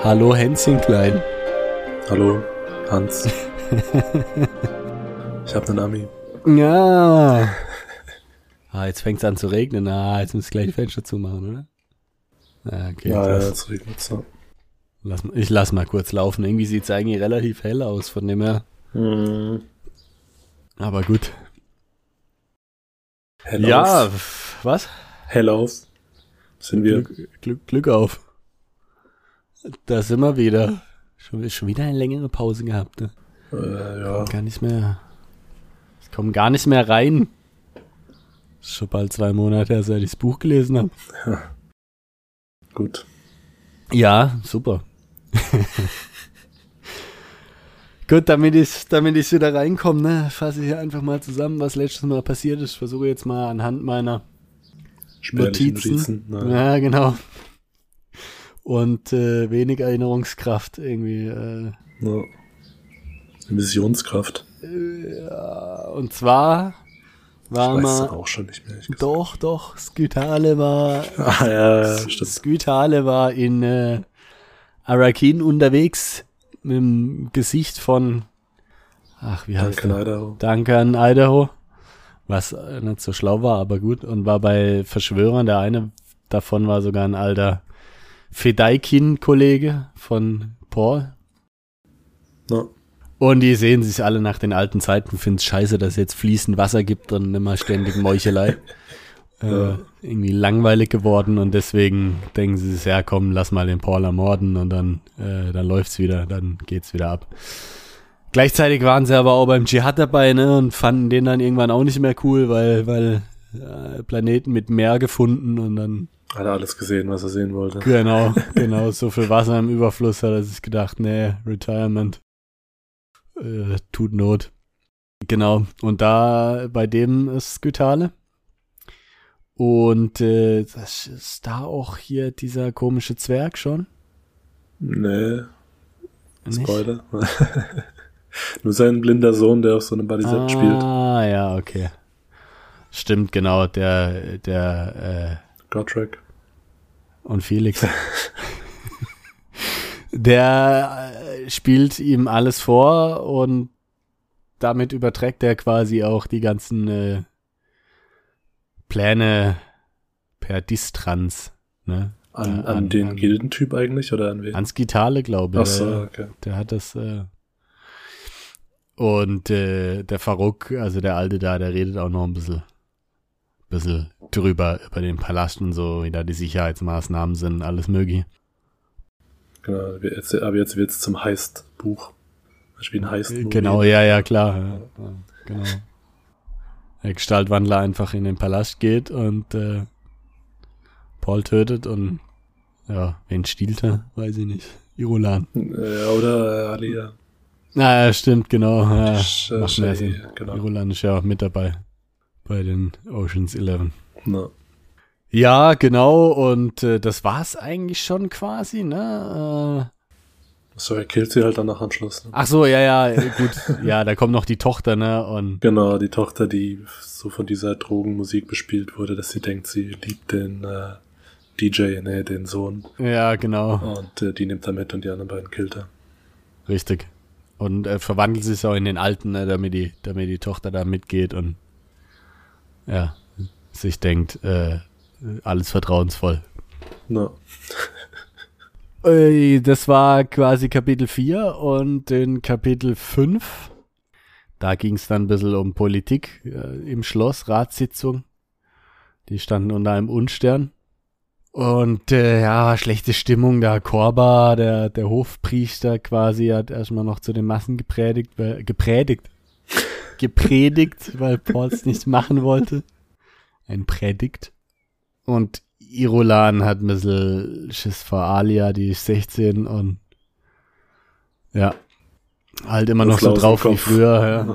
Hallo Hänschen Klein. Hallo Hans. Ich hab nen Ami. Ja. Jetzt fängt's an zu regnen. Jetzt muss ich gleich die Fenster zumachen, oder? Okay, ja, jetzt regnet's. Ja. Ich lass mal kurz laufen. Irgendwie sieht's eigentlich relativ hell aus, von dem her. Aber gut. Hell ja, auf. Was? Hell auf. Sind wir. Glück auf. Da sind wir wieder. Schon wieder eine längere Pause gehabt, ne? Ja. Ich komme gar nicht mehr rein. Ist schon bald 2 Monate her, seit ich das Buch gelesen habe. Ja. Gut. Ja, super. Gut, damit ich wieder reinkomme, ne, fasse ich hier einfach mal zusammen, was letztes Mal passiert ist. Versuche jetzt mal anhand meiner Notizen. Ja, genau. Und wenig Erinnerungskraft irgendwie. Ja. Visionskraft. Ja, und zwar war ich weiß es auch schon nicht mehr. Doch, Skytale war. Ja, stimmt. Skytale war in Arakin unterwegs mit dem Gesicht von wie heißt Duncan Idaho. Duncan Idaho. Was nicht so schlau war, aber gut. Und war bei Verschwörern. Der eine davon war sogar ein alter Fedaykin-Kollege von Paul. Ja. Und die sehen sich alle nach den alten Zeiten, finden es scheiße, dass es jetzt fließend Wasser gibt und immer ständig Meuchelei. Irgendwie langweilig geworden und deswegen denken sie sich, ja komm, lass mal den Paul ermorden und dann läuft's wieder, dann geht's wieder ab. Gleichzeitig waren sie aber auch beim Dschihad dabei, ne, und fanden den dann irgendwann auch nicht mehr cool, weil Planeten mit Meer gefunden und dann hat er alles gesehen, was er sehen wollte. Genau, so viel Wasser im Überfluss hat er sich gedacht, nee, Retirement tut Not. Genau, und da bei dem ist Skytale. Und das ist da auch hier dieser komische Zwerg schon? Nee. Spoiler. Nur sein blinder Sohn, der auf so einem Bodyset spielt. Ja, okay. Stimmt, genau, der Gotrek. Und Felix. Der spielt ihm alles vor und damit überträgt er quasi auch die ganzen Pläne per Distanz. Ne? An den Gildentyp eigentlich oder an wen? An Skytale, glaube ich. Ach so, okay. Der hat das und der Farouk, also der Alte da, der redet auch noch ein bisschen drüber, über den Palast und so, wie da die Sicherheitsmaßnahmen sind, alles mögliche. Genau, aber jetzt wird's zum Heist-Buch. Wir spielen Heist-Movie. Genau, ja, klar. Ja, genau. Der Gestaltwandler einfach in den Palast geht und Paul tötet und wen stiehlt er? Weiß ich nicht. Irulan. Oder Alia. Ja, stimmt, genau. Ja, macht mehr Sinn. Genau. Irulan ist ja auch mit dabei bei den Ocean's 11. No. Ja, genau, und das war's eigentlich schon quasi, ne? So, er killt sie halt dann nach Anschluss. Ne? Ach so, ja, gut. Ja, da kommt noch die Tochter, ne? Und genau, die Tochter, die so von dieser Drogenmusik bespielt wurde, dass sie denkt, sie liebt den DJ, den Sohn. Ja, genau. Und die nimmt er mit und die anderen beiden killt er. Richtig. Und verwandelt sich auch in den Alten, ne, damit die Tochter da mitgeht und sich denkt, alles vertrauensvoll. No. Das war quasi Kapitel 4 und in Kapitel 5, da ging es dann ein bisschen um Politik im Schloss, Ratssitzung. Die standen unter einem Unstern. Und schlechte Stimmung da. Korba, der Hofpriester quasi, hat erstmal noch zu den Massen gepredigt, weil Paul es nicht machen wollte. Ein Prädikt. Und Irulan hat ein bisschen Schiss vor Alia, die ist 16 und halt immer noch so drauf wie früher.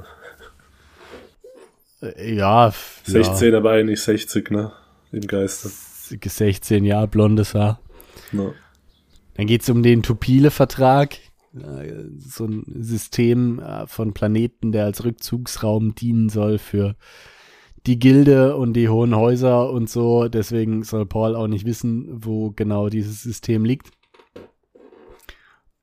Ja. 16, aber eigentlich 60, ne? Im Geiste. 16 Jahre, blondes Haar. No. Dann geht es um den Tupile-Vertrag. So ein System von Planeten, der als Rückzugsraum dienen soll für die Gilde und die hohen Häuser und so. Deswegen soll Paul auch nicht wissen, wo genau dieses System liegt.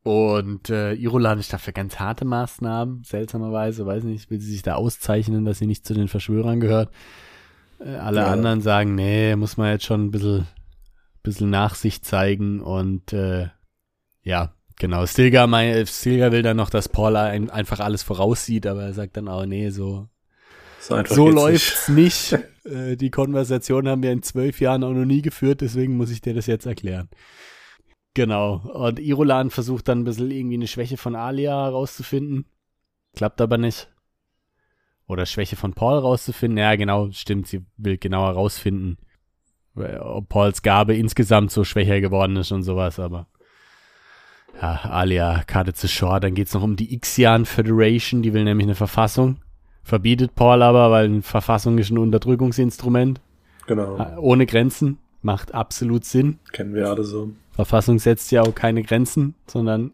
Und Irulan ist dafür ganz harte Maßnahmen, seltsamerweise, weiß nicht, will sie sich da auszeichnen, dass sie nicht zu den Verschwörern gehört. Alle anderen sagen, nee, muss man jetzt schon ein bisschen Nachsicht zeigen und ja, genau. Stilgar will dann noch, dass Paul einfach alles voraussieht, aber er sagt dann auch, nee, so läuft's nicht. Die Konversation haben wir in 12 Jahren auch noch nie geführt, deswegen muss ich dir das jetzt erklären. Genau. Und Irulan versucht dann ein bisschen irgendwie eine Schwäche von Alia herauszufinden. Klappt aber nicht. Oder Schwäche von Paul rauszufinden. Ja, genau, stimmt. Sie will genau herausfinden, ob Pauls Gabe insgesamt so schwächer geworden ist und sowas, aber ja, Alia Karte zu short. Dann geht's noch um die Ixian Federation, die will nämlich eine Verfassung. Verbietet Paul aber, weil eine Verfassung ist ein Unterdrückungsinstrument. Genau. Ohne Grenzen. Macht absolut Sinn. Kennen wir alle so. Verfassung setzt ja auch keine Grenzen, sondern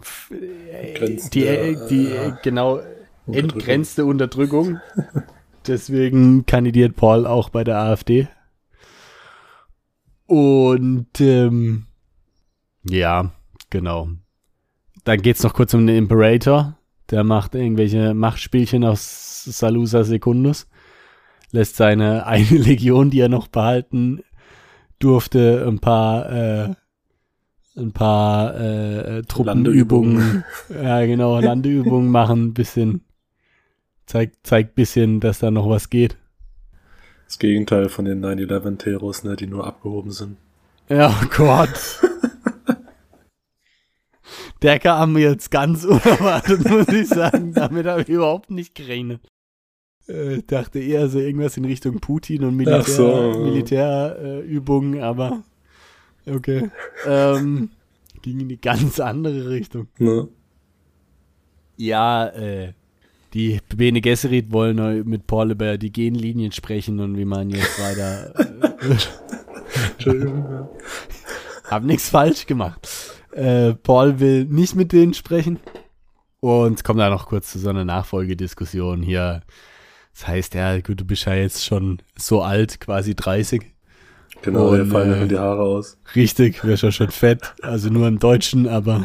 genau entgrenzte Unterdrückung. Deswegen kandidiert Paul auch bei der AfD. Und ja, genau. Dann geht's noch kurz um den Imperator. Der macht irgendwelche Machtspielchen aus Salusa Secundus. Lässt seine eine Legion, die er noch behalten durfte, ein paar Truppenübungen, ja genau, Landeübungen machen, bisschen, zeigt bisschen, dass da noch was geht. Das Gegenteil von den 9/11-Teros, ne, die nur abgehoben sind. Ja, oh Gott. Der kam mir jetzt ganz unerwartet, muss ich sagen. Damit habe ich überhaupt nicht gerechnet. Ich dachte eher so irgendwas in Richtung Putin und Militärübungen, aber okay. Ging in die ganz andere Richtung. Ne? Ja, die Bene Gesserit wollen mit Paul über die Genlinien sprechen und wie man jetzt weiter... Entschuldigung. Ja. Hab nichts falsch gemacht. Paul will nicht mit denen sprechen. Und es kommt da noch kurz zu so einer Nachfolgediskussion hier. Das heißt, ja, gut, du bist ja jetzt schon so alt, quasi 30. Genau, hier fallen dann die Haare aus. Richtig, wärst ja schon fett. Also nur im Deutschen, aber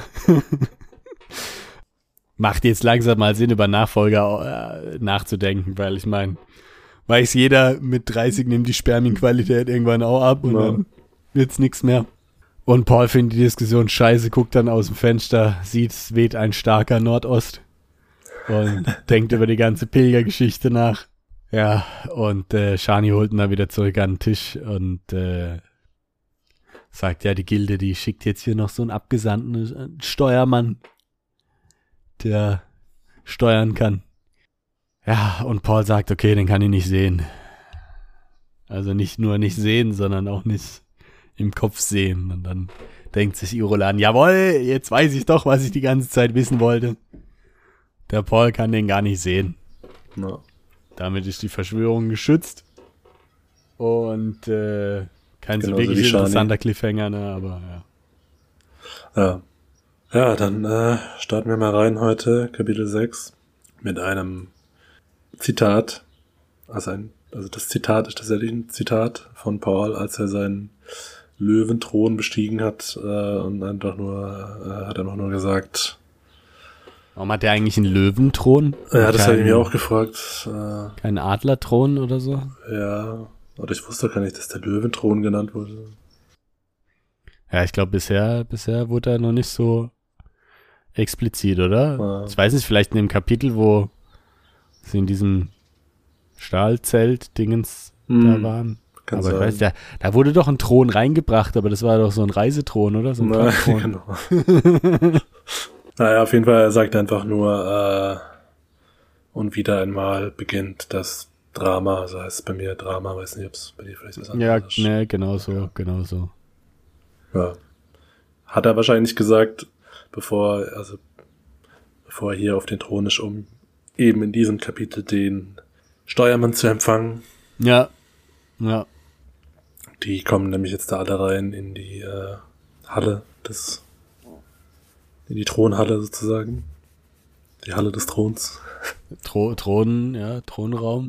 macht jetzt langsam mal Sinn, über Nachfolger nachzudenken, weil ich meine, weiß jeder, mit 30 nimmt die Spermienqualität irgendwann auch ab und dann wird's nichts mehr. Und Paul findet die Diskussion scheiße, guckt dann aus dem Fenster, sieht, es weht ein starker Nordost und denkt über die ganze Pilgergeschichte nach. Ja, und Shani holt ihn dann wieder zurück an den Tisch und sagt, ja, die Gilde, die schickt jetzt hier noch so einen abgesandten Steuermann, der steuern kann. Ja, und Paul sagt, okay, den kann ich nicht sehen. Also nicht nur nicht sehen, sondern auch nicht im Kopf sehen. Und dann denkt sich Irulan, jawohl, jetzt weiß ich doch, was ich die ganze Zeit wissen wollte. Der Paul kann den gar nicht sehen. No. Damit ist die Verschwörung geschützt. Und kein so Genauso wirklich wie interessanter Cliffhanger, ne, aber ja. Ja, dann starten wir mal rein heute, Kapitel 6, mit einem Zitat. Also das Zitat ist tatsächlich ein Zitat von Paul, als er seinen Löwenthron bestiegen hat und einfach nur, hat er noch nur gesagt. Warum hat der eigentlich einen Löwenthron? Ja, das habe ich mir auch gefragt. Kein Adlerthron oder so? Ja, oder ich wusste gar nicht, dass der Löwenthron genannt wurde. Ja, ich glaube, bisher wurde er noch nicht so explizit, oder? Ja. Ich weiß nicht, vielleicht in dem Kapitel, wo sie in diesem Stahlzelt-Dingens da waren. Kann aber sein. ich weiß, da wurde doch ein Thron reingebracht, aber das war doch so ein Reisethron, oder? So ein Prachtthron. Genau. Naja, auf jeden Fall, er sagt einfach nur, und wieder einmal beginnt das Drama, also heißt es bei mir Drama, weiß nicht, ob es bei dir vielleicht was anderes ist. Ja, ne, genau so. Ja. Hat er wahrscheinlich gesagt, bevor er hier auf den Thron ist, um eben in diesem Kapitel den Steuermann zu empfangen. Ja. Die kommen nämlich jetzt da alle rein in die Halle in die Thronhalle sozusagen. Die Halle des Throns. Thronraum,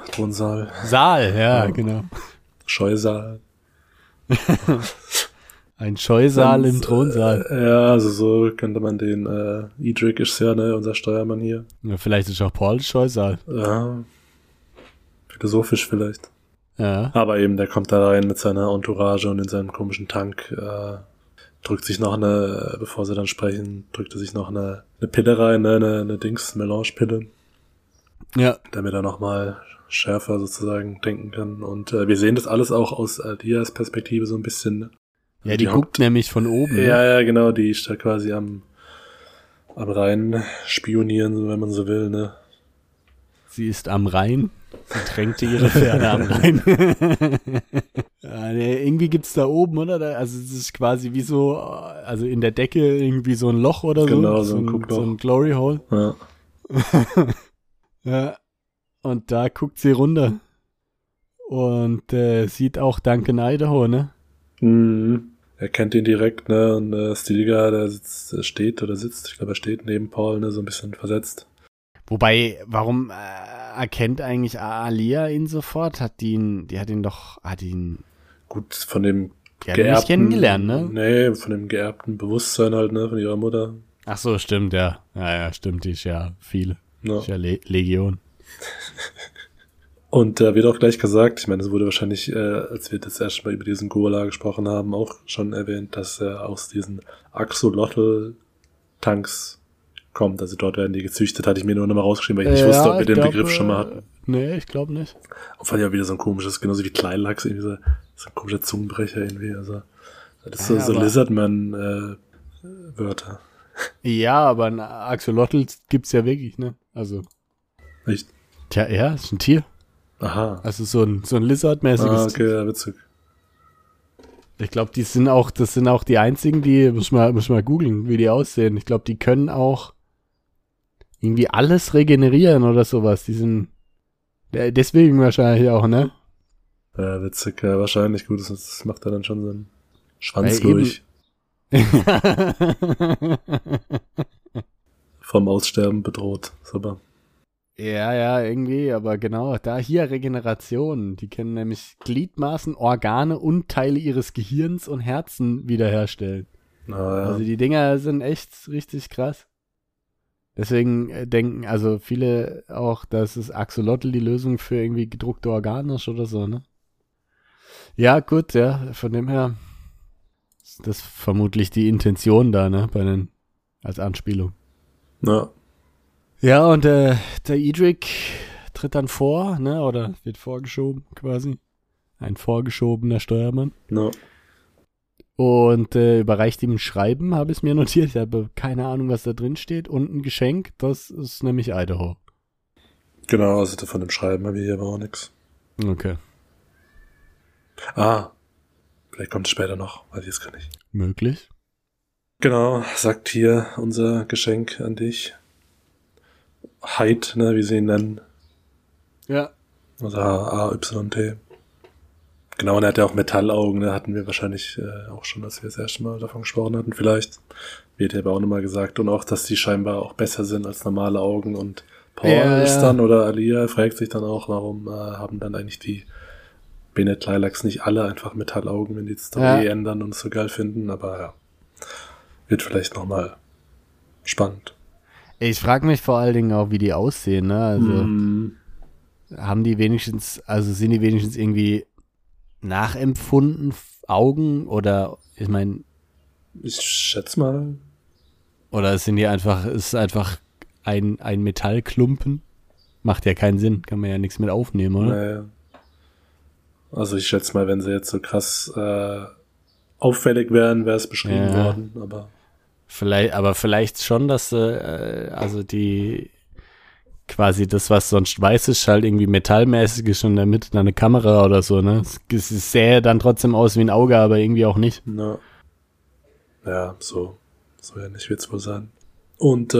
Thronsaal. Saal, ja, genau. Scheusal. Ein Scheusal im Thronsaal. Ja, also so könnte man den, Edric ist ja, ne, unser Steuermann hier. Ja, vielleicht ist auch Paul Scheusal. Ja, philosophisch vielleicht. Ja. Aber eben, der kommt da rein mit seiner Entourage und in seinem komischen Tank, drückt sich noch bevor sie dann sprechen, drückt er sich noch eine Pille rein, ne, eine Melange-Pille. Ja. Damit er nochmal schärfer sozusagen denken kann. Und wir sehen das alles auch aus Alias Perspektive so ein bisschen. Ne? Ja, die guckt nämlich von oben. Ja, genau, die ist da quasi am Rhein spionieren, so, wenn man so will, ne. Sie ist am Rhein. Sie tränkte ihre Pferde am Rhein. Ja, nee, irgendwie gibt's da oben, oder? Also es ist quasi wie so, also in der Decke irgendwie so ein Loch oder so. Genau, so ein Guckloch. So ein Glory Hole. Ja. Ja. Und da guckt sie runter. Und sieht auch Duncan Idaho, ne? Mhm. Er kennt ihn direkt, ne, und Stilgar, der sitzt, ich glaube, er steht neben Paul, ne, so ein bisschen versetzt. Wobei, warum erkennt eigentlich Alia ihn sofort? Die hat ihn Gut, von dem die hat ihn nicht kennengelernt, ne? Nee, von dem geerbten Bewusstsein halt, ne, von ihrer Mutter. Ach so, stimmt, ja. Ja, stimmt, die ist ja viele. Ja. Ist ja Legion. Und wird auch gleich gesagt, ich meine, es wurde wahrscheinlich, als wir das erste Mal über diesen Gurla gesprochen haben, auch schon erwähnt, dass er aus diesen Axolotl-Tanks kommt. Also dort werden die gezüchtet, hatte ich mir nur noch mal rausgeschrieben, weil ich nicht wusste, ob wir den Begriff schon mal hatten. Nee, ich glaube nicht. Und fand ja wieder so ein komisches, genauso wie Kleilachs, irgendwie so ein komischer Zungenbrecher irgendwie. Also das ist so Lizardman-Wörter. Ja, aber ein Axolotl gibt's ja wirklich, ne? Also. Echt? Tja, ja, ist ein Tier. Aha. Also so ein Lizard-mäßiges. Ah, okay, ja, witzig. Ich glaube, das sind auch die einzigen, die, muss mal googeln, wie die aussehen. Ich glaube, die können auch irgendwie alles regenerieren oder sowas. Die sind, deswegen wahrscheinlich auch, ne? Ja, witzig, ja, wahrscheinlich. Gut, das macht ja dann schon Sinn. Schwanz durch. Vom Aussterben bedroht. Super. Ja, irgendwie, aber genau, da hier Regeneration. Die können nämlich Gliedmaßen, Organe und Teile ihres Gehirns und Herzen wiederherstellen. Ja. Also die Dinger sind echt richtig krass. Deswegen denken also viele auch, dass das Axolotl die Lösung für irgendwie gedruckte Organe ist oder so, ne? Ja, gut, ja, von dem her ist das vermutlich die Intention da, ne, als Anspielung. Ja. Ja, und der Edric tritt dann vor, ne, oder wird vorgeschoben quasi. Ein vorgeschobener Steuermann. Ja. Und überreicht ihm ein Schreiben, habe ich es mir notiert. Ich habe keine Ahnung, was da drin steht. Und ein Geschenk, das ist nämlich Idaho. Genau, also von dem Schreiben habe ich hier aber auch nichts. Okay. Vielleicht kommt es später noch, weiß ich jetzt gar nicht. Möglich. Genau, sagt hier unser Geschenk an dich. Hyde, ne, wie sie ihn nennen. Ja. Also H-A-Y-T. Genau, und er hat ja auch Metallaugen, ne, hatten wir wahrscheinlich auch schon, als wir das erste Mal davon gesprochen hatten, vielleicht. Wird ja aber auch nochmal gesagt. Und auch, dass die scheinbar auch besser sind als normale Augen. Und Paul ist dann, oder Alia fragt sich dann auch, warum haben dann eigentlich die Bene Lilacs nicht alle einfach Metallaugen, wenn die die Story ändern und es so geil finden. Aber ja, wird vielleicht nochmal spannend. Ich frage mich vor allen Dingen auch, wie die aussehen, ne? Also sind die wenigstens irgendwie nachempfunden Augen oder ich meine, ich schätze mal. Oder ist einfach ein Metallklumpen? Macht ja keinen Sinn, kann man ja nichts mit aufnehmen, oder? Naja. Also ich schätze mal, wenn sie jetzt so krass auffällig wären, wäre es beschrieben worden, aber vielleicht schon, dass also die quasi das, was sonst weiß ist, halt irgendwie metallmäßig ist und in der Mitte dann eine Kamera oder so, ne? Es sähe dann trotzdem aus wie ein Auge, aber irgendwie auch nicht. Ja, so ähnlich wird's wohl sein. Und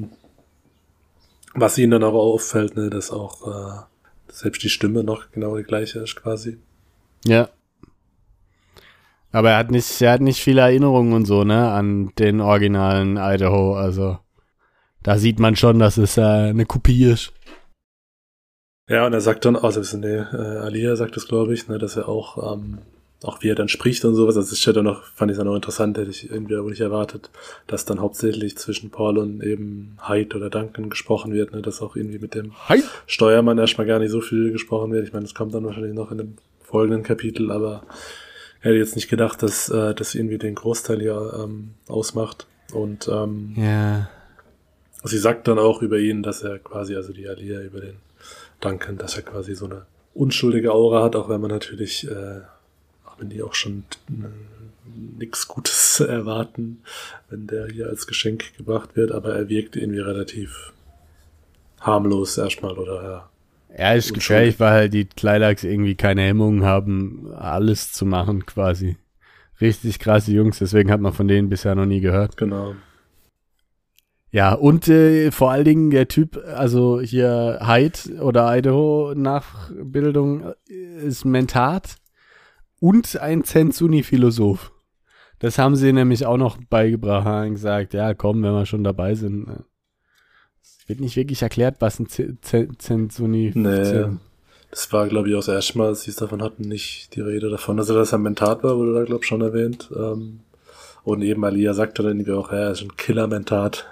was ihnen dann aber auffällt, ne, dass auch selbst die Stimme noch genau die gleiche ist quasi. Ja. Aber er hat nicht viele Erinnerungen und so, ne, an den originalen Idaho, also da sieht man schon, dass es eine Kopie ist. Ja, und er sagt dann, Alia sagt es, glaube ich, ne, dass er auch auch wie er dann spricht und sowas. Also das ist ja dann noch, fand ich dann auch interessant, hätte ich irgendwie auch nicht erwartet, dass dann hauptsächlich zwischen Paul und eben Hyde oder Duncan gesprochen wird, ne, dass auch irgendwie mit dem Hyde. Steuermann erstmal gar nicht so viel gesprochen wird. Ich meine, das kommt dann wahrscheinlich noch in dem folgenden Kapitel, aber ich hätte jetzt nicht gedacht, dass das irgendwie den Großteil hier ausmacht. Und Ja. sie sagt dann auch über ihn, dass er quasi, also die Alia über den Duncan, dass er quasi so eine unschuldige Aura hat, auch wenn man natürlich, auch wenn die auch schon nichts Gutes erwarten, wenn der hier als Geschenk gebracht wird, aber er wirkt irgendwie relativ harmlos erstmal, oder ja. Ja, ist gefährlich, weil halt die Kleilax irgendwie keine Hemmungen haben, alles zu machen quasi. Richtig krasse Jungs, deswegen hat man von denen bisher noch nie gehört. Genau. Ja, und vor allen Dingen der Typ, also hier Hyde oder Idaho Nachbildung ist Mentat und ein Zensuni-Philosoph. Das haben sie nämlich auch noch beigebracht und gesagt, ja komm, wenn wir schon dabei sind. Es wird nicht wirklich erklärt, was ein Zensuni... Nee, das war, glaube ich, auch das erste Mal, als sie es davon hatten, nicht die Rede davon. Also, dass er Mentat war, wurde da, glaube ich, schon erwähnt. Und eben Alia sagte dann irgendwie auch, ja, er ist ein Killer-Mentat.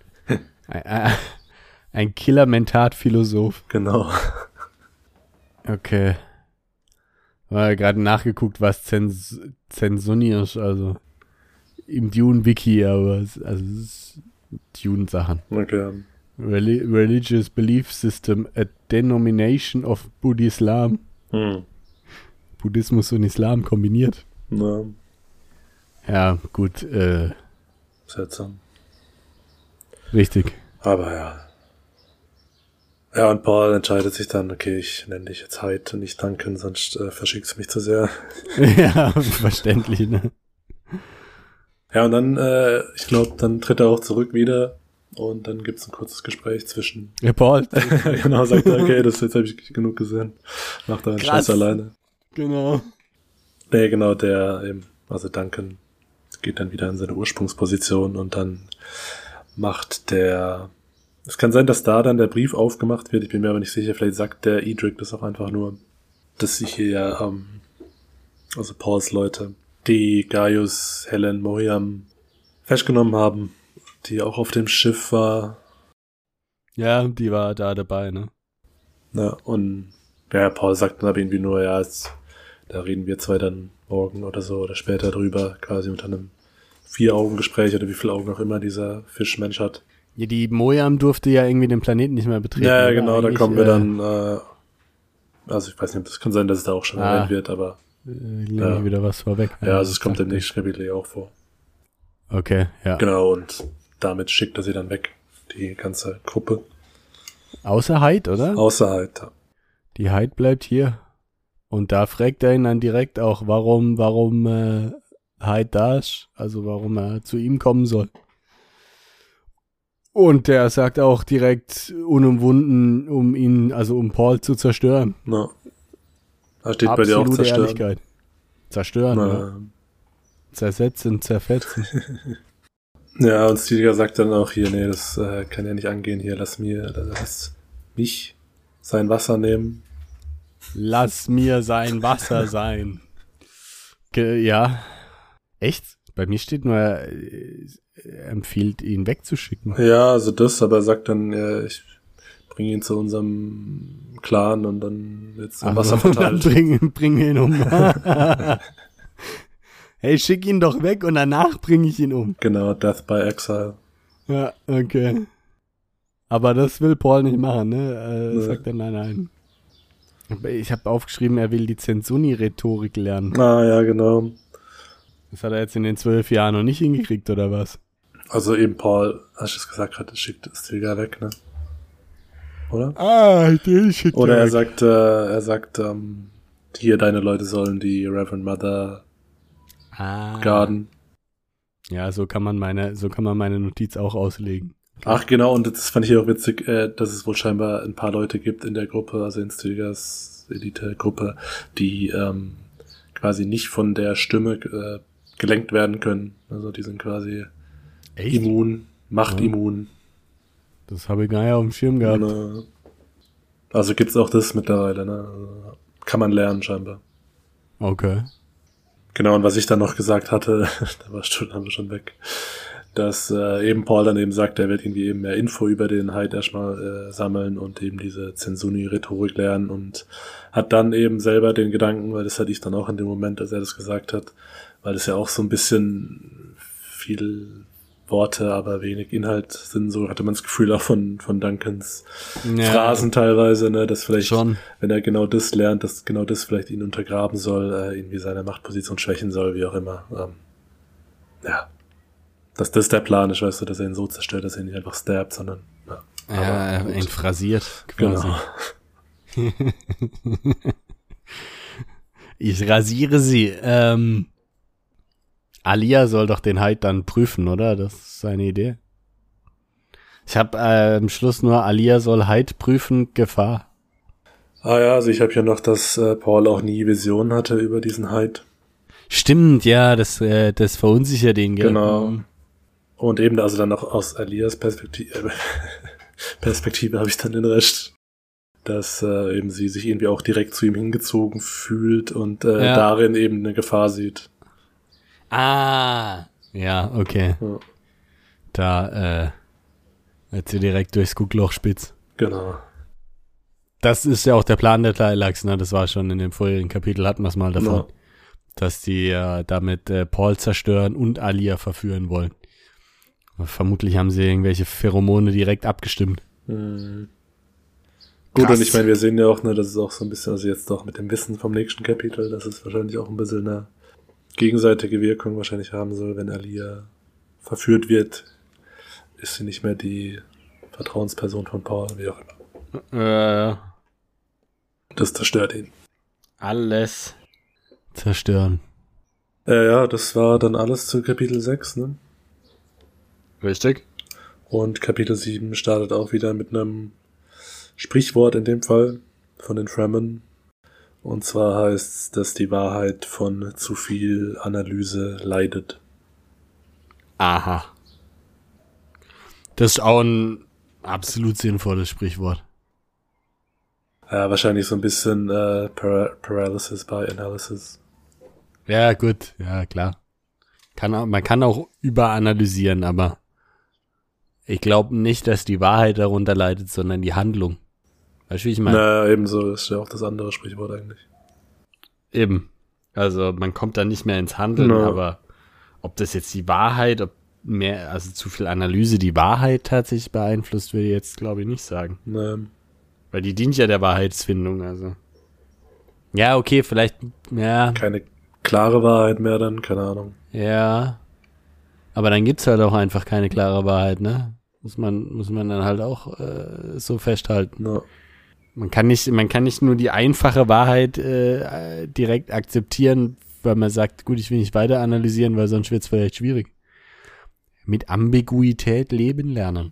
Ein Killer-Mentat-Philosoph. Genau. Okay. War ja gerade nachgeguckt, was Zensuni ist, also im Dune-Wiki, aber es ist Dune-Sachen. Okay. Religious Belief System, a denomination of Buddhism. Buddhismus und Islam kombiniert. Na. Ja, gut. Seltsam. Richtig. Aber ja. Ja, und Paul entscheidet sich dann, okay, ich nenne dich jetzt Hyde und nicht Duncan, sonst verschickst du mich zu sehr. Ja, verständlich, ne? Ja, und dann, ich glaube, dann tritt er auch zurück wieder und dann gibt's ein kurzes Gespräch zwischen... Ja, Paul. Genau, sagt er, okay, jetzt habe ich genug gesehen. Mach da einen Scheiß alleine. Genau. Nee, genau, der eben, also Duncan geht dann wieder in seine Ursprungsposition und dann macht der... Es kann sein, dass da dann der Brief aufgemacht wird, ich bin mir aber nicht sicher, vielleicht sagt der Edric das auch einfach nur, dass sich hier ja, also Pauls Leute, die Gaius, Helen, Mohiam festgenommen haben, die auch auf dem Schiff war. Ja, die war da dabei, ne? Ja, und ja, Paul sagt dann aber irgendwie nur, ja, da reden wir zwei dann morgen oder so oder später drüber, quasi unter einem 4-Augen-Gespräch oder wie viele Augen auch immer dieser Fischmensch hat. Ja, die Mohiam durfte ja irgendwie den Planeten nicht mehr betreten. Ja, genau, da kommen wir dann, also ich weiß nicht, das kann sein, dass es da auch schon erwähnt wird, aber ja. Wieder was vorweg. Ja, also es kommt im nächsten Kapitel auch vor. Okay, ja. Genau, und damit schickt er sie dann weg, die ganze Gruppe. Außer Hyde, oder? Außer Hyde, ja. Die Hyde bleibt hier. Und da fragt er ihn dann direkt auch, warum Hyde da ist, also warum er zu ihm kommen soll. Und der sagt auch direkt unumwunden, um ihn, also um Paul zu zerstören. Na. Da steht bei dir auch zerstören. Ehrlichkeit. Zerstören, ja. Zersetzen, zerfetzen. Ja, und Stiliger sagt dann auch hier, nee, das kann ja nicht angehen hier, lass mich sein Wasser nehmen. Lass mir sein Wasser sein. Ja. Echt? Bei mir steht nur, er empfiehlt, ihn wegzuschicken. Ja, also das, aber er sagt dann, ich bringe ihn zu unserem Clan und dann wird's am Wasser verteilt. Dann bring ihn um. Hey, schick ihn doch weg und danach bringe ich ihn um. Genau, Death by Exile. Ja, okay. Aber das will Paul nicht machen, ne? Nee. Sagt er nein. Ich habe aufgeschrieben, er will die Zensuni-Rhetorik lernen. Ah, ja, genau. Das hat er jetzt in den 12 Jahren noch nicht hingekriegt, oder was? Also eben Paul, als ich es gesagt hatte, schickt Stilgar weg, ne? Oder? Ah, den schickt Oder er sagt, hier, deine Leute sollen die Reverend Mother garden. Ja, so kann man meine Notiz auch auslegen. Okay. Ach, genau, und das fand ich hier auch witzig, dass es wohl scheinbar ein paar Leute gibt in der Gruppe, also in Stilgars Elite-Gruppe, die quasi nicht von der Stimme gelenkt werden können. Also die sind quasi immun, machtimmun. Das habe ich gar nicht auf dem Schirm gehabt. Also gibt's auch das mittlerweile, ne? Also kann man lernen scheinbar. Okay. Genau, und was ich dann noch gesagt hatte, haben wir schon weg, dass eben Paul dann eben sagt, er wird irgendwie eben mehr Info über den Hyde erstmal sammeln und eben diese Zensuni-Rhetorik lernen und hat dann eben selber den Gedanken, weil das hatte ich dann auch in dem Moment, als er das gesagt hat, weil das ja auch so ein bisschen viel Worte, aber wenig Inhalt sind, so hatte man das Gefühl auch von Duncans Phrasen teilweise, ne, dass vielleicht, schon, wenn er genau das lernt, dass genau das vielleicht ihn untergraben soll, irgendwie seine Machtposition schwächen soll, wie auch immer. Ja. Dass das der Plan ist, weißt du, dass er ihn so zerstört, dass er ihn nicht einfach stabbt, sondern er ihn phrasiert quasi. Genau. Ich rasiere sie. Alia soll doch den Hyde dann prüfen, oder? Das ist seine Idee. Ich habe am Schluss nur Alia soll Hyde prüfen, Gefahr. Ah ja, also ich habe ja noch, dass Paul auch nie Visionen hatte über diesen Hyde. Stimmt, ja, das verunsichert ihn, gell? Genau. Und eben, also dann auch aus Alias Perspektive habe ich dann den Rest, dass eben sie sich irgendwie auch direkt zu ihm hingezogen fühlt und darin eben eine Gefahr sieht. Ah, ja, okay. Ja. Da hat sie direkt durchs Guckloch spitz. Genau. Das ist ja auch der Plan der Tleilax, ne? Das war schon in dem vorherigen Kapitel, hatten wir es mal davon. Ja. Dass die damit Paul zerstören und Alia verführen wollen. Vermutlich haben sie irgendwelche Pheromone direkt abgestimmt. Mhm. Gut, und ich meine, wir sehen ja auch, ne, das ist auch so ein bisschen, also jetzt auch mit dem Wissen vom nächsten Kapitel, dass es wahrscheinlich auch ein bisschen eine gegenseitige Wirkung wahrscheinlich haben soll, wenn Alia verführt wird, ist sie nicht mehr die Vertrauensperson von Paul, wie auch immer. Das zerstört ihn. Alles zerstören. Ja, das war dann alles zu Kapitel 6, ne? Richtig. Und Kapitel 7 startet auch wieder mit einem Sprichwort in dem Fall von den Fremen. Und zwar heißt es, dass die Wahrheit von zu viel Analyse leidet. Aha. Das ist auch ein absolut sinnvolles Sprichwort. Ja, wahrscheinlich so ein bisschen Paralysis by Analysis. Ja, gut. Ja, klar. Man kann auch überanalysieren, aber ich glaube nicht, dass die Wahrheit darunter leidet, sondern die Handlung. Weißt du, wie ich meine? Na, ebenso. Das ist ja auch das andere Sprichwort eigentlich. Eben. Also man kommt da nicht mehr ins Handeln, aber ob das jetzt die Wahrheit, ob mehr, also zu viel Analyse die Wahrheit tatsächlich beeinflusst, würde ich jetzt, glaube ich, nicht sagen. Nein. Weil die dient ja der Wahrheitsfindung, also. Ja, okay, vielleicht, ja. Keine klare Wahrheit mehr dann, keine Ahnung. Ja. Aber dann gibt's halt auch einfach keine klare Wahrheit, ne? Muss man dann halt auch so festhalten. Ja. Man kann nicht nur die einfache Wahrheit direkt akzeptieren, weil man sagt, gut, ich will nicht weiter analysieren, weil sonst wird's vielleicht schwierig. Mit Ambiguität leben lernen.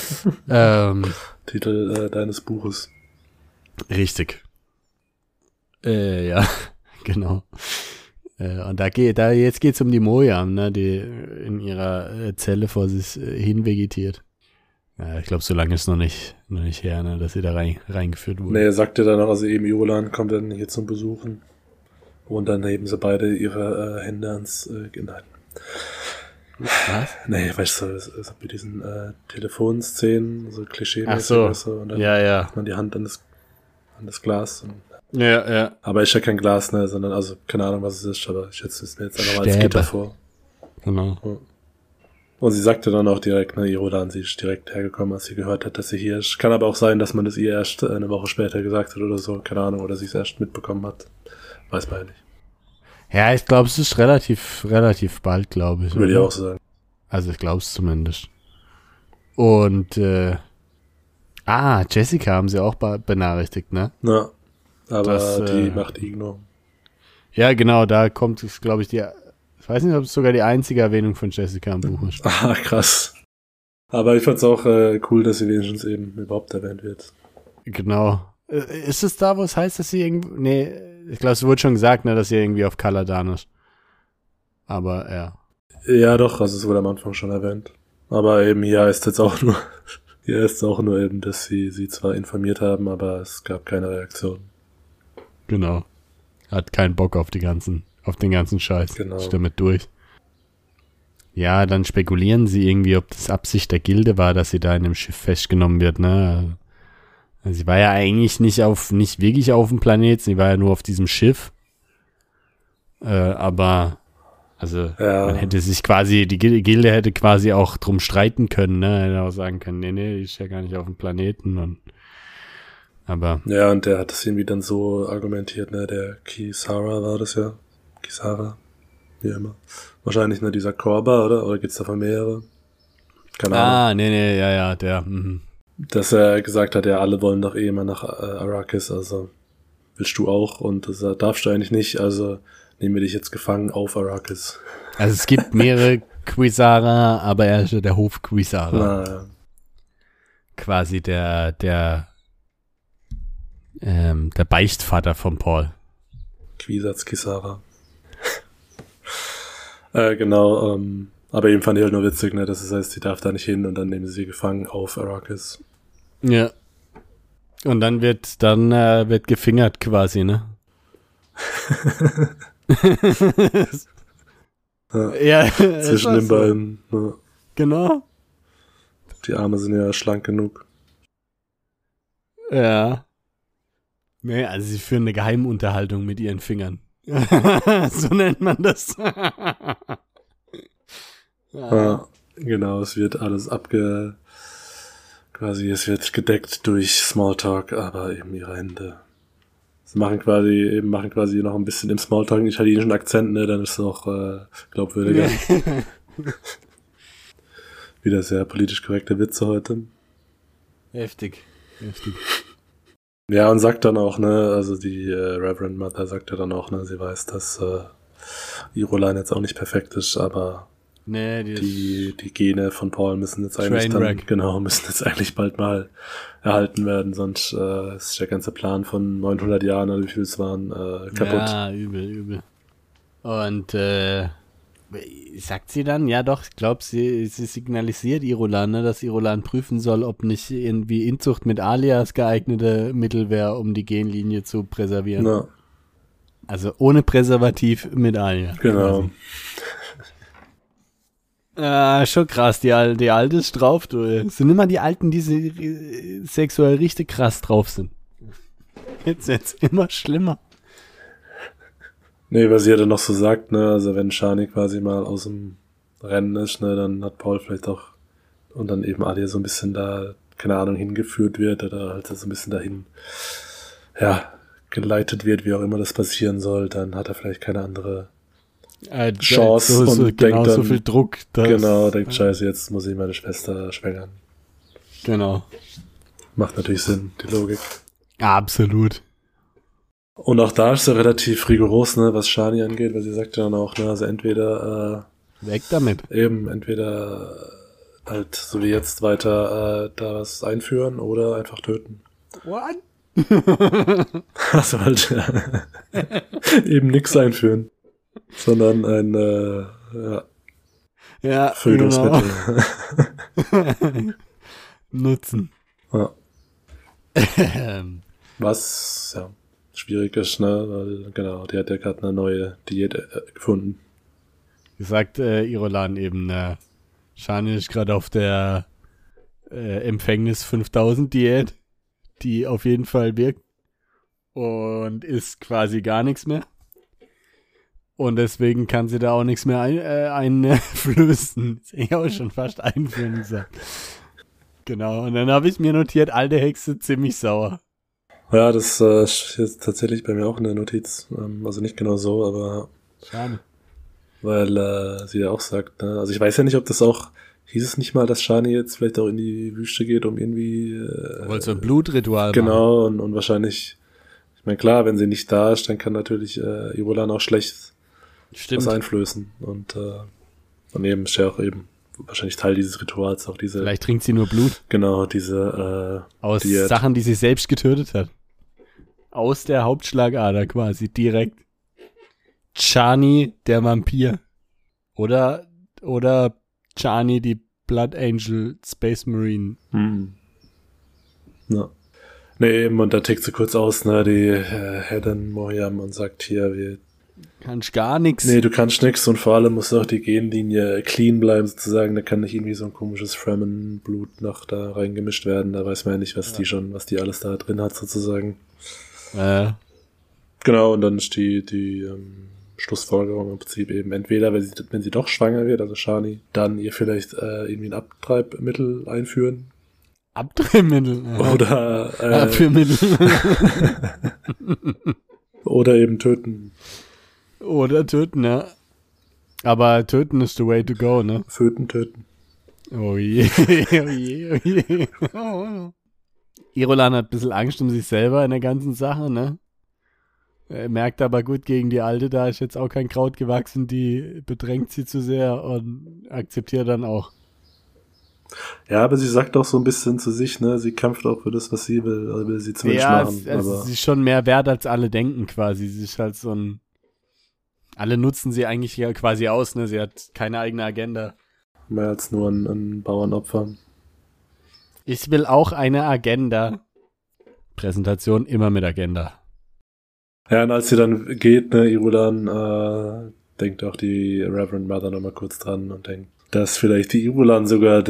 Titel deines Buches. Richtig. Ja, genau. Und jetzt geht's um die Mojam, ne, die in ihrer Zelle vor sich hin vegetiert. Ja, ich glaube, so lange ist noch nicht her, ne, dass sie da reingeführt wurde. Nee, er sagte dann noch, also eben Iolan kommt dann hier zum Besuchen. Und dann heben sie beide ihre Hände ans Inhalten. Was? Nee, weißt du, so mit diesen Telefonszenen, so klischee-mäßig. Ach so, weißt du, und dann macht man die Hand an das Glas. Und, ja. Aber ist ja kein Glas, ne, sondern, also, keine Ahnung, was es ist, aber ich schätze es mir jetzt einfach mal als Gitter vor. Genau. Ja. Und sie sagte dann auch direkt, ne, Irodan, sie ist direkt hergekommen, als sie gehört hat, dass sie hier ist. Kann aber auch sein, dass man das ihr erst eine Woche später gesagt hat oder so, keine Ahnung, oder sie es erst mitbekommen hat. Weiß man ja nicht. Ja, ich glaube, es ist relativ bald, glaube ich. Würde ich auch sagen. Also ich glaube es zumindest. Und Jessica haben sie auch benachrichtigt, ne? Ja, aber die macht Igno. Ja, genau, da kommt, glaube ich, ich weiß nicht, ob es sogar die einzige Erwähnung von Jessica im Buch ist. Ah, krass. Aber ich fand's auch cool, dass sie wenigstens eben überhaupt erwähnt wird. Genau. Ist es da, wo es heißt, dass sie irgendwie... Nee, ich glaube, es wurde schon gesagt, ne, dass sie irgendwie auf Caladan ist. Aber, ja. Ja, doch, also es wurde am Anfang schon erwähnt. Aber eben hier ist es auch nur eben, dass sie zwar informiert haben, aber es gab keine Reaktion. Genau. Hat keinen Bock auf die ganzen auf den ganzen Scheiß. Genau. Ist damit durch. Ja, dann spekulieren sie irgendwie, ob das Absicht der Gilde war, dass sie da in dem Schiff festgenommen wird, ne? Also sie war ja eigentlich nicht wirklich auf dem Planeten, sie war ja nur auf diesem Schiff. Aber, also, man hätte sich quasi, die Gilde hätte quasi auch drum streiten können, ne? Hätte auch sagen können, nee, die ist ja gar nicht auf dem Planeten aber. Ja, und der hat das irgendwie dann so argumentiert, ne? Der Kisara war das ja. Kisara. Wie immer. Wahrscheinlich nur dieser Korba, oder? Oder gibt's davon mehrere? Keine Ahnung. Nee, ja, der. Dass er gesagt hat, ja, alle wollen doch mal nach Arrakis, also willst du auch? Und das darfst du eigentlich nicht, also nehmen wir dich jetzt gefangen auf Arrakis. Also es gibt mehrere Quisara, aber er ist ja der Hof-Quisara. Ja. Quasi der Beichtvater von Paul. Kwisatz Kisara. Genau, aber eben fand ich halt nur witzig, ne, dass es heißt, sie darf da nicht hin und dann nehmen sie gefangen auf Arrakis. Ja. Und dann wird gefingert quasi, ne? Ja, zwischen den beiden. Ja. Genau. Die Arme sind ja schlank genug. Ja. Nee, also sie führen eine Geheimunterhaltung mit ihren Fingern. So nennt man das. Ja, genau, es wird alles es wird gedeckt durch Smalltalk, aber eben ihre Hände. Sie machen quasi noch ein bisschen im Smalltalk einen italienischen Akzent, ne, dann ist es auch glaubwürdiger. Wieder sehr politisch korrekte Witze heute. Heftig. Ja, und sagt dann auch, ne, also die Reverend Mother sagt ja dann auch, ne, sie weiß, dass Irulan jetzt auch nicht perfekt ist, aber nee, die Gene von Paul müssen jetzt eigentlich bald mal erhalten werden, sonst ist der ganze Plan von 900 Jahren, oder wie viel es waren, kaputt. Ja, übel. Und sagt sie dann, ja doch, ich glaube, sie signalisiert Irulan, ne, dass Irulan prüfen soll, ob nicht irgendwie Inzucht mit Alias geeignete Mittel wäre, um die Genlinie zu präservieren. Ja. Also ohne Präservativ mit Alias. Genau. Schon krass, die Alte ist drauf, du. Es sind immer die Alten, die sexuell richtig krass drauf sind. Jetzt immer schlimmer. Nee, was sie ja dann noch so sagt, ne, also wenn Shani quasi mal aus dem Rennen ist, ne, dann hat Paul vielleicht auch und dann eben Alia so ein bisschen da, keine Ahnung, hingeführt wird oder halt so ein bisschen dahin, ja, geleitet wird, wie auch immer das passieren soll, dann hat er vielleicht keine andere Chance und denkt dann, so viel Druck. Denkt, scheiße, jetzt muss ich meine Schwester schwängern. Genau. Macht natürlich Sinn, die Logik. Absolut. Und auch da ist er relativ rigoros, ne, was Shani angeht, weil sie sagt ja dann auch, ne, also entweder weg damit. Eben, entweder halt so wie jetzt weiter da was einführen oder einfach töten. What? Also halt eben nichts einführen, sondern ein Fötungsmittel. Genau. Nutzen. Ja. Was ja schwierig ist, ne? Weil genau, die hat ja gerade eine neue Diät gefunden. Sagt Irulan eben, Shani ist gerade auf der Empfängnis 5000 Diät, die auf jeden Fall wirkt und isst quasi gar nichts mehr. Und deswegen kann sie da auch nichts mehr einflößen. Ist ja auch schon fast einführen gesagt. Genau, und dann habe ich mir notiert, alte Hexe ziemlich sauer. Ja, das ist jetzt tatsächlich bei mir auch in der Notiz. Also nicht genau so, aber schade. Weil sie ja auch sagt, ne? Also ich weiß ja nicht, ob das auch, hieß es nicht mal, dass Shani jetzt vielleicht auch in die Wüste geht, um irgendwie wollte so ein Blutritual machen. Genau, und wahrscheinlich, ich meine klar, wenn sie nicht da ist, dann kann natürlich Irulan auch schlecht was einflößen. Und eben ist ja auch eben wahrscheinlich Teil dieses Rituals, auch diese... Vielleicht trinkt sie nur Blut. Genau, diese aus Diät. Sachen, die sie selbst getötet hat. Aus der Hauptschlagader quasi, direkt. Chani, der Vampir. Oder Chani, die Blood Angel Space Marine. Ja. Nee, eben, und da tickt sie kurz aus, ne, die Hedden Moyam und sagt hier, wir Kannst gar nichts. Nee, du kannst nix und vor allem muss auch die Genlinie clean bleiben sozusagen. Da kann nicht irgendwie so ein komisches Fremen-Blut noch da reingemischt werden. Da weiß man ja nicht, was die alles da drin hat sozusagen. Genau, und dann ist die Schlussfolgerung im Prinzip eben entweder, wenn sie doch schwanger wird, also Shani, dann ihr vielleicht irgendwie ein Abtreibmittel einführen. Abtreibmittel? Oder Abführmittel. Oder eben töten. Oder töten, ja. Aber töten ist the way to go, ne? Föten töten. Oh je, oh je, oh je. Irulan hat ein bisschen Angst um sich selber in der ganzen Sache, ne? Er merkt aber gut, gegen die Alte, da ist jetzt auch kein Kraut gewachsen, die bedrängt sie zu sehr und akzeptiert dann auch. Ja, aber sie sagt auch so ein bisschen zu sich, ne? Sie kämpft auch für das, was sie will, also will sie zumindest machen. Ja, sie ist schon mehr wert, als alle denken quasi. Sie ist halt so ein... Alle nutzen sie eigentlich ja quasi aus, ne? Sie hat keine eigene Agenda. Mehr als nur ein Bauernopfer. Ich will auch eine Agenda. Präsentation immer mit Agenda. Ja, und als sie dann geht, ne, Irulan, denkt auch die Reverend Mother nochmal kurz dran und denkt, dass vielleicht die Irulan sogar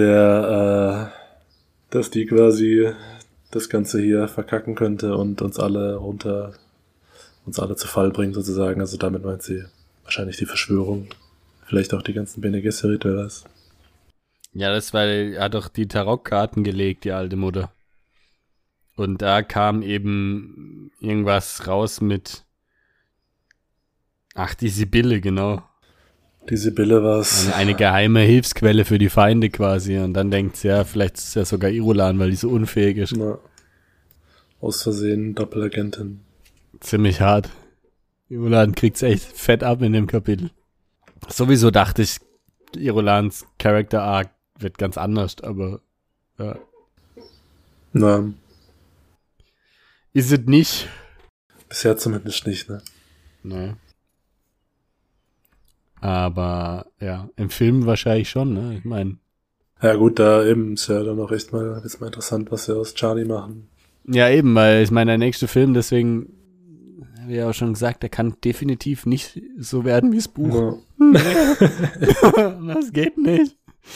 dass die quasi das Ganze hier verkacken könnte und uns alle zu Fall bringen sozusagen. Also damit meint sie wahrscheinlich die Verschwörung. Vielleicht auch die ganzen Bene Gesserit, wer weiß. Ja, er hat doch die Tarotkarten gelegt, die alte Mutter. Und da kam eben irgendwas raus mit... Ach, die Sibylle, genau. Die Sibylle war's. Eine geheime Hilfsquelle für die Feinde quasi. Und dann denkt sie, ja, vielleicht ist es ja sogar Irulan, weil die so unfähig ist. Na, aus Versehen Doppelagentin. Ziemlich hart. Irulan kriegt's echt fett ab in dem Kapitel. Sowieso dachte ich, Irulans Character Arc wird ganz anders, aber ja. Na. Ist es nicht? Bisher zumindest nicht, ne? Nee. Aber ja, im Film wahrscheinlich schon, ne? Ich meine. Ja gut, da eben ist ja dann auch echt mal interessant, was sie aus Charlie machen. Ja eben, weil ich meine, der nächste Film, deswegen habe ich ja auch schon gesagt, der kann definitiv nicht so werden wie das Buch. Ja. Das geht nicht.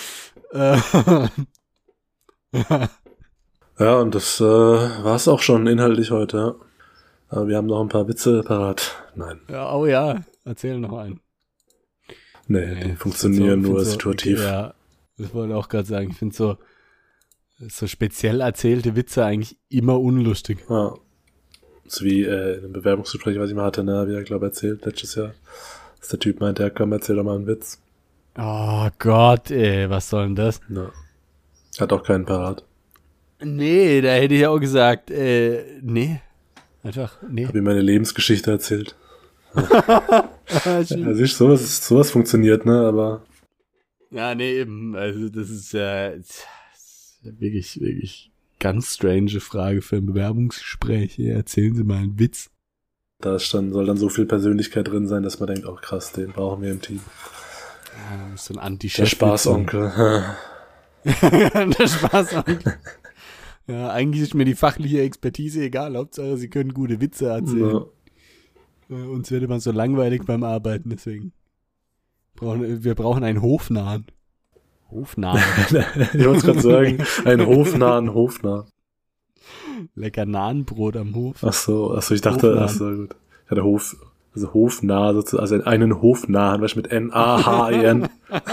Ja, und das war's auch schon inhaltlich heute, ja. Aber wir haben noch ein paar Witze parat. Nein. Ja, oh ja, erzähl noch einen. Nee, die funktionieren nur situativ. Ja, das wollte ich auch gerade sagen. Ich finde so speziell erzählte Witze eigentlich immer unlustig. Ja. So wie in einem Bewerbungsgespräch, was ich mal hatte, ne, wie er, glaube ich, erzählt letztes Jahr, dass der Typ meinte, ja komm, erzähl doch mal einen Witz. Oh Gott, ey, was soll denn das? Ja. Hat auch keinen parat. Nee, da hätte ich auch gesagt, nee. Einfach, nee. Hab ihm meine Lebensgeschichte erzählt. Ja, siehst du, sowas funktioniert, ne, aber. Ja, nee, eben, also das ist wirklich, wirklich ganz strange Frage für ein Bewerbungsgespräch. Erzählen Sie mal einen Witz. Da soll dann so viel Persönlichkeit drin sein, dass man denkt, oh krass, den brauchen wir im Team. Ja, so ein Anti-Chef. Der Spaßonkel. Der Spaßonkel. Ja, eigentlich ist mir die fachliche Expertise egal. Hauptsache, Sie können gute Witze erzählen. Ja. Uns wird immer so langweilig beim Arbeiten, deswegen. Wir brauchen einen Hofnahen. Hofnahen. Ich wollte es gerade sagen, einen hofnahen Hofnarr. Lecker Nahenbrot am Hof. Ach so, ich dachte, ach so, gut. Ich hatte hofnah, sozusagen, also einen Hofnahen, weißt du, mit N-A-H-E-N.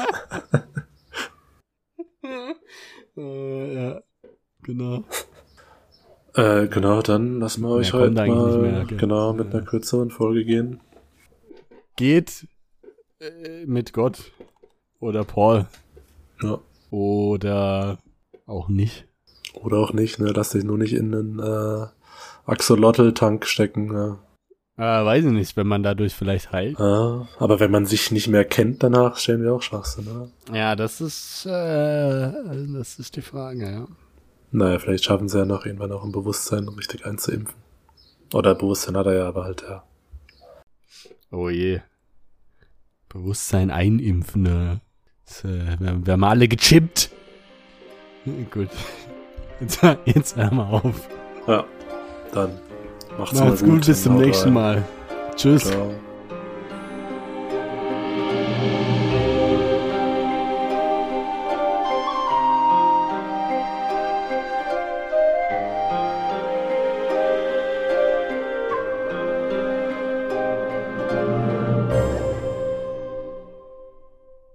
Ja, genau. Genau, dann lassen wir euch heute mal mehr, genau mit einer kürzeren Folge gehen. Geht mit Gott oder Paul. Ja. Oder auch nicht. Oder auch nicht, ne? Lass dich nur nicht in einen Axolotl-Tank stecken. Ja. Weiß ich nicht, wenn man dadurch vielleicht heilt. Aber wenn man sich nicht mehr kennt danach, stellen wir auch Schwachsinn, oder? Ja, das ist die Frage, ja. Naja, vielleicht schaffen sie ja noch irgendwann auch ein Bewusstsein richtig einzuimpfen. Oder Bewusstsein hat er ja, aber halt, ja. Oh je. Bewusstsein einimpfen, ne? Wir haben alle gechippt. Gut. Jetzt hören wir auf. Ja, dann macht's gut. Bis zum nächsten Mal. Tschüss. Ciao.